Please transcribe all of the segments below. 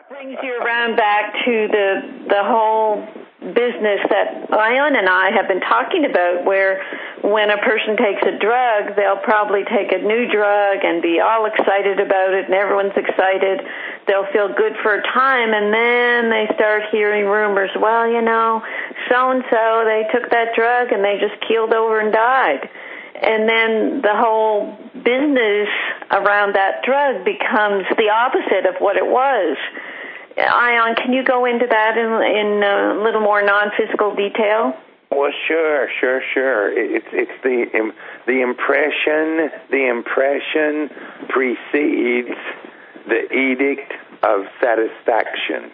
brings you around back to the whole business that Ion and I have been talking about, where when a person takes a drug, they'll probably take a new drug and be all excited about it, and everyone's excited. They'll feel good for a time, and then they start hearing rumors, well, you know, so-and-so, they took that drug and they just keeled over and died. And then the whole business around that drug becomes the opposite of what it was. Ion, can you go into that in a little more non-physical detail? Well, sure. It's the impression. The impression precedes the edict of satisfaction.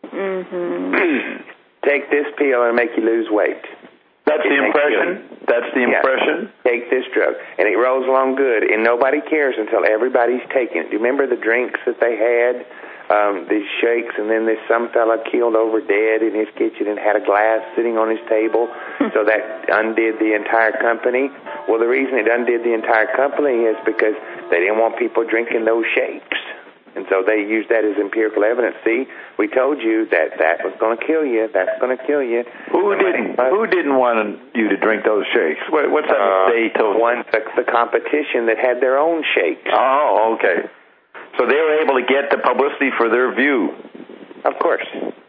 Mm-hmm. Take this pill and make you lose weight. That's the impression? That's the impression? Take this drug. And it rolls along good, and nobody cares until everybody's taking it. Do you remember the drinks that they had? These shakes, and then there's some fella keeled over dead in his kitchen and had a glass sitting on his table, so that undid the entire company. Well, the reason it undid the entire company is because they didn't want people drinking those shakes. And so they used that as empirical evidence. See, we told you that was going to kill you. That's going to kill you. Who didn't want you to drink those shakes? What's that they told you? The competition that had their own shakes. Oh, okay. So they were able to get the publicity for their view. Of course.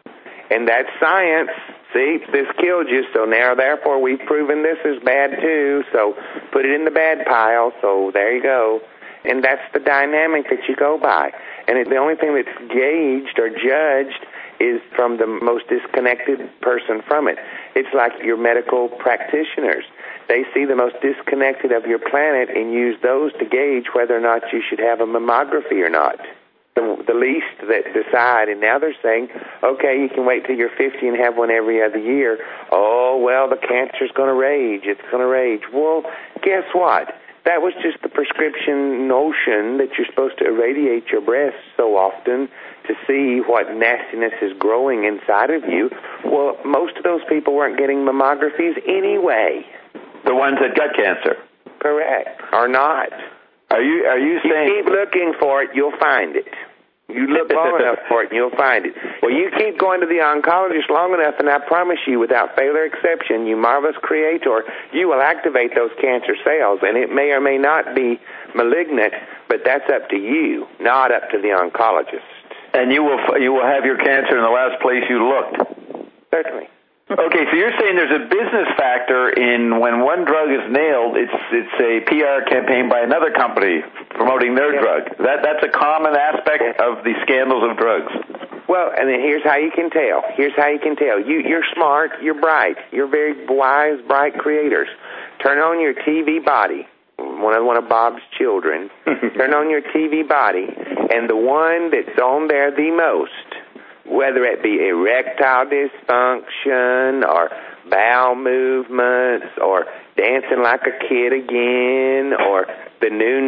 And that's science. See, this killed you, so now, therefore, we've proven this is bad, too. So put it in the bad pile, so there you go. And that's the dynamic that you go by. And the only thing that's gauged or judged is from the most disconnected person from it. It's like your medical practitioners. They see the most disconnected of your planet and use those to gauge whether or not you should have a mammography or not. The least that decide, and now they're saying, okay, you can wait till you're 50 and have one every other year. Oh, well, the cancer's going to rage. It's going to rage. Well, guess what? That was just the prescription notion that you're supposed to irradiate your breasts so often to see what nastiness is growing inside of you. Well, most of those people weren't getting mammographies anyway. The ones that got cancer? Correct. Or not. Are you saying... You keep looking for it, you'll find it. You look long enough for it, and you'll find it. Well, you keep going to the oncologist long enough, and I promise you, without fail or exception, you marvelous creator, you will activate those cancer cells, and it may or may not be malignant, but that's up to you, not up to the oncologist. And you will have your cancer in the last place you looked? Certainly. Okay, so you're saying there's a business factor in when one drug is nailed, it's a PR campaign by another company promoting their drug. That's a common aspect of the scandals of drugs. Well, and then here's how you can tell. You're smart, you're bright, you're very wise, bright creators. Turn on your TV body. One of Bob's children. Turn on your TV body, and the one that's on there the most, whether it be erectile dysfunction or bowel movements or dancing like a kid again or the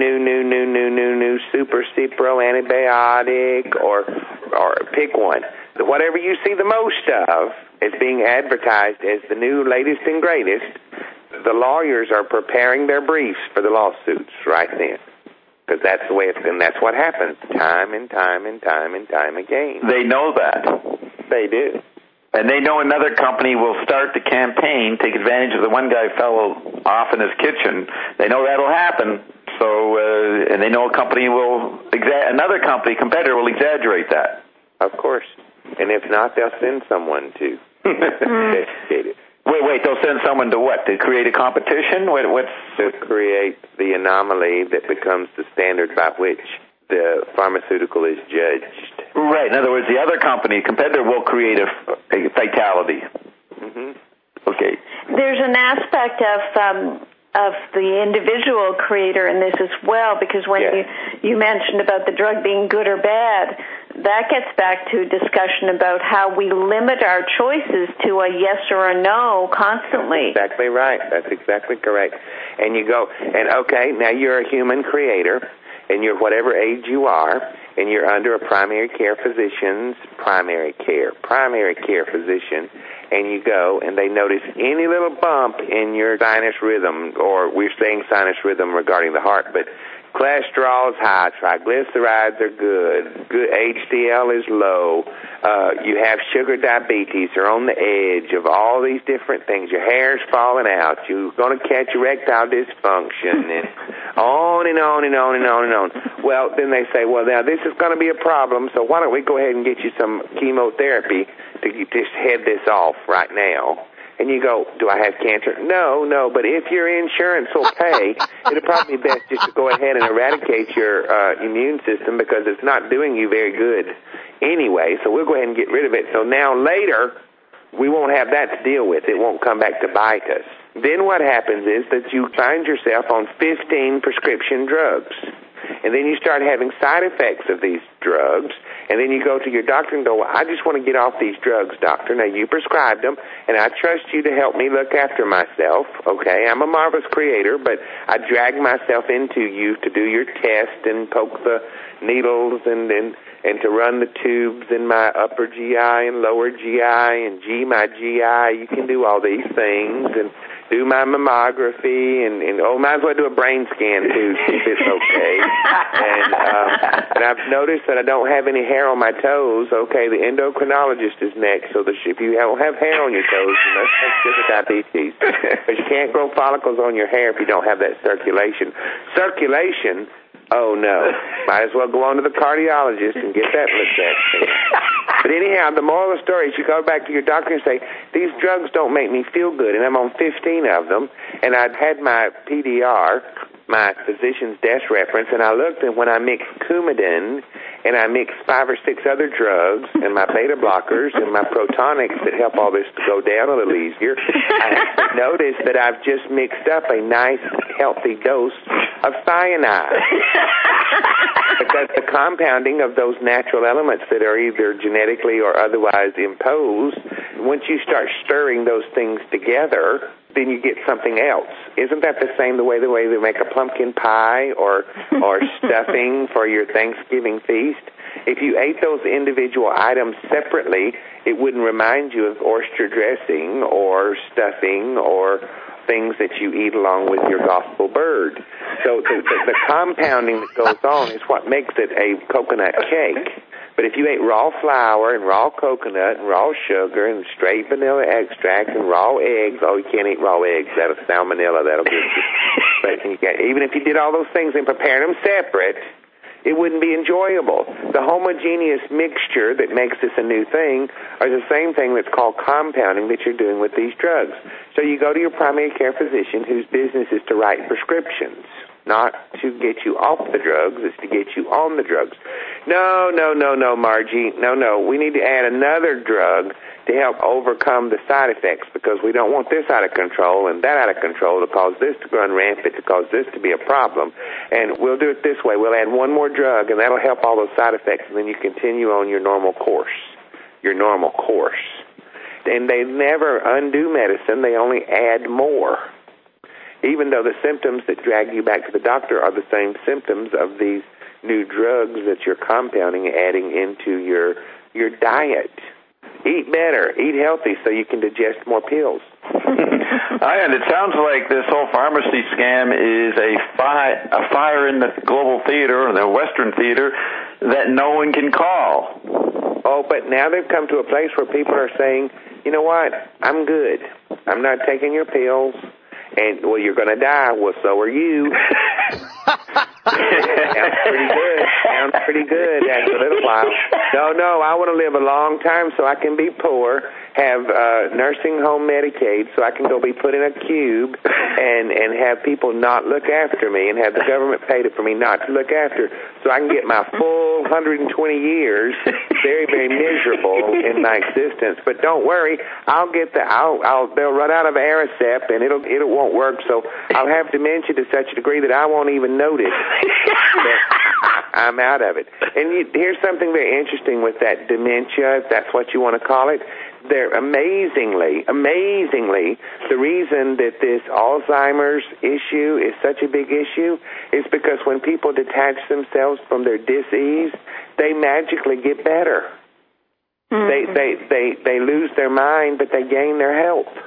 new super Cipro antibiotic or pick one. Whatever you see the most of is being advertised as the new latest and greatest. The lawyers are preparing their briefs for the lawsuits right then. Because that's the way and that's what happens time and time again. They know that. They do. And they know another company will start the campaign, take advantage of the one guy fell off in his kitchen. They know that'll happen. So, and they know another competitor will exaggerate that. Of course. And if not, they'll send someone to investigate it. Wait, they'll send someone to what? To create a competition? To create the anomaly that becomes the standard by which the pharmaceutical is judged. Right. In other words, the other competitor will create a fatality. Mm-hmm. Okay. There's an aspect of the individual creator in this as well, because when you mentioned about the drug being good or bad, that gets back to a discussion about how we limit our choices to a yes or a no constantly. That's exactly right. That's exactly correct. And you go, and okay, now you're a human creator, and you're whatever age you are, and you're under a primary care physician, and you go, and they notice any little bump in your sinus rhythm, or we're saying sinus rhythm regarding the heart, but cholesterol is high, triglycerides are good, HDL is low, you have sugar diabetes, you're on the edge of all these different things, your hair's falling out, you're going to catch erectile dysfunction, and on and on and on and on and on. Well, then they say, well, now this is going to be a problem, so why don't we go ahead and get you some chemotherapy to just head this off right now. And you go, do I have cancer? No, but if your insurance will pay, it'll probably be best just to go ahead and eradicate your immune system because it's not doing you very good anyway, so we'll go ahead and get rid of it. So now later, we won't have that to deal with. It won't come back to bite us. Then what happens is that you find yourself on 15 prescription drugs. And then you start having side effects of these drugs, and then you go to your doctor and go, well, I just want to get off these drugs, doctor. Now, you prescribed them, and I trust you to help me look after myself, okay? I'm a marvelous creator, but I drag myself into you to do your test and poke the needles and to run the tubes in my upper GI and lower GI and my GI. You can do all these things and do my mammography and might as well do a brain scan too, see if it's okay. And I've noticed that I don't have any hair on my toes. Okay, the endocrinologist is next. So if you don't have hair on your toes, you must have sugar diabetes. But you can't grow follicles on your hair if you don't have that circulation. Circulation. Oh, no. Might as well go on to the cardiologist and get that looked at. But anyhow, the moral of the story is you go back to your doctor and say, these drugs don't make me feel good, and I'm on 15 of them, and I'd had my PDR, my physician's desk reference, and I looked, and when I mixed Coumadin, and I mixed 5 or 6 other drugs, and my beta blockers, and my protonics that help all this to go down a little easier, I noticed that I've just mixed up a nice, healthy dose of cyanide. Because the compounding of those natural elements that are either genetically or otherwise imposed, once you start stirring those things together, then you get something else. Isn't that the way they make a pumpkin pie or stuffing for your Thanksgiving feast? If you ate those individual items separately, it wouldn't remind you of oyster dressing or stuffing or things that you eat along with your gospel bird. So the compounding that goes on is what makes it a coconut cake. But if you ate raw flour and raw coconut and raw sugar and straight vanilla extract and raw eggs, you can't eat raw eggs. That'll salmonella. That'll get you. But even if you did all those things and prepared them separate, it wouldn't be enjoyable. The homogeneous mixture that makes this a new thing are the same thing that's called compounding that you're doing with these drugs. So you go to your primary care physician whose business is to write prescriptions, not to get you off the drugs, it's to get you on the drugs. No, Margie. No. We need to add another drug to help overcome the side effects because we don't want this out of control and that out of control to cause this to run rampant, to cause this to be a problem. And we'll do it this way. We'll add one more drug, and that'll help all those side effects, and then you continue on your normal course. And they never undo medicine. They only add more. Even though the symptoms that drag you back to the doctor are the same symptoms of these new drugs that you're compounding, adding into your diet. Eat better, eat healthy so you can digest more pills. And it sounds like this whole pharmacy scam is a fire in the global theater or the Western theater that no one can call. Oh, but now they've come to a place where people are saying, you know what, I'm good. I'm not taking your pills. And, well, you're going to die. Well, so are you. Sounds pretty good after a little while. No, I want to live a long time so I can be poor, have nursing home Medicaid so I can go be put in a cube and have people not look after me and have the government pay for me not to look after so I can get my full 120 years very, very miserable in my existence. But don't worry, they'll run out of Aricept and it won't work, so I'll have dementia to such a degree that I won't even notice that I'm out of it. And here's something very interesting with that dementia, if that's what you want to call it. They're amazingly, the reason that this Alzheimer's issue is such a big issue is because when people detach themselves from their dis-ease, they magically get better. Mm-hmm. They lose their mind, but they gain their health.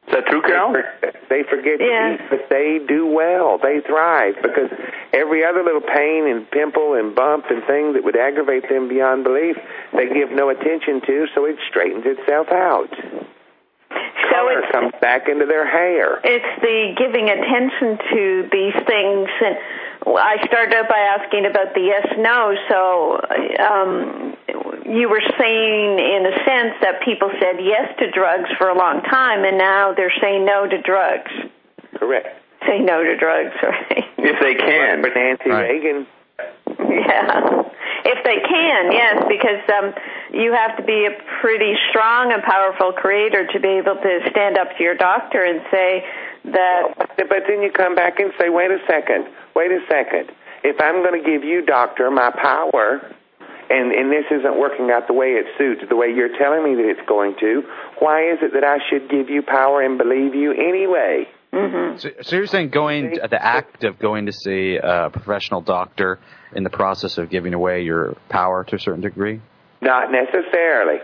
Is that true, Carol? They forget to eat, but they do well. They thrive because every other little pain and pimple and bump and thing that would aggravate them beyond belief, they give no attention to, so it straightens itself out. Color comes back into their hair. It's the giving attention to these things. And I started out by asking about the yes-no. So you were saying, in a sense, that people said yes to drugs for a long time, and now they're saying no to drugs. Correct. Say no to drugs, right? If they can. For Nancy Reagan. Yeah. If they can, yes, because you have to be a pretty strong and powerful creator to be able to stand up to your doctor and say that... But then you come back and say, wait a second. If I'm going to give you, doctor, my power, and this isn't working out the way it suits, the way you're telling me that it's going to, why is it that I should give you power and believe you anyway? Mm-hmm. So you're saying the act of going to see a professional doctor in the process of giving away your power to a certain degree? Not necessarily.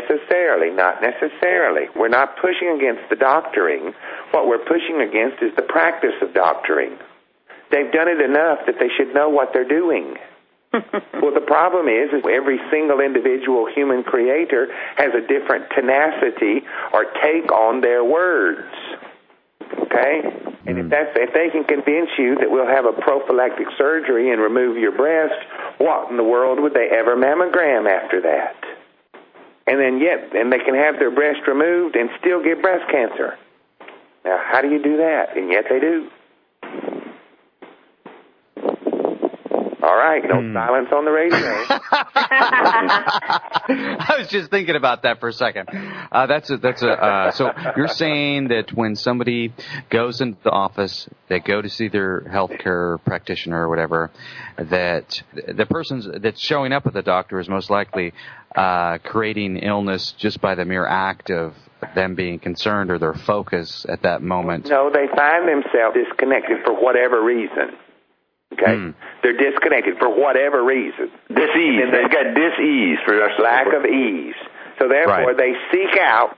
We're not pushing against the doctoring. What we're pushing against is the practice of doctoring. They've done it enough that they should know what they're doing. Well, the problem is every single individual human creator has a different tenacity or take on their words. Okay? And if they can convince you that we'll have a prophylactic surgery and remove your breast, what in the world would they ever mammogram after that? And they can have their breast removed and still get breast cancer. Now, how do you do that? And yet they do. All right, no silence on the radio. I was just thinking about that for a second. So you're saying that when somebody goes into the office, they go to see their healthcare practitioner or whatever, that the person that's showing up at the doctor is most likely creating illness just by the mere act of them being concerned or their focus at that moment. No, they find themselves disconnected for whatever reason. Okay? They're disconnected for whatever reason. Dis-ease. They've got dis-ease for lack of ease. So therefore they seek out,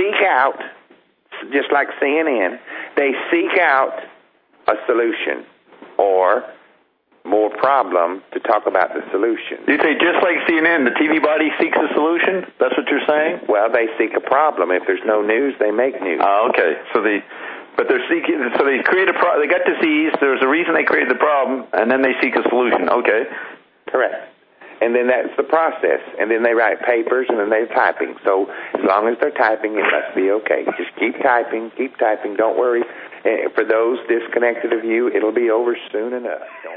just like CNN, they seek out a solution or more problem to talk about the solution. You say just like CNN, the TV body seeks a solution? That's what you're saying? Well, they seek a problem. If there's no news, they make news. Oh, okay. But they're seeking, so they create they got disease, there's a reason they created the problem, and then they seek a solution. Okay. Correct. And then that's the process. And then they write papers, and then they're typing. So as long as they're typing, it must be okay. Just keep typing. Don't worry. For those disconnected of you, it'll be over soon enough.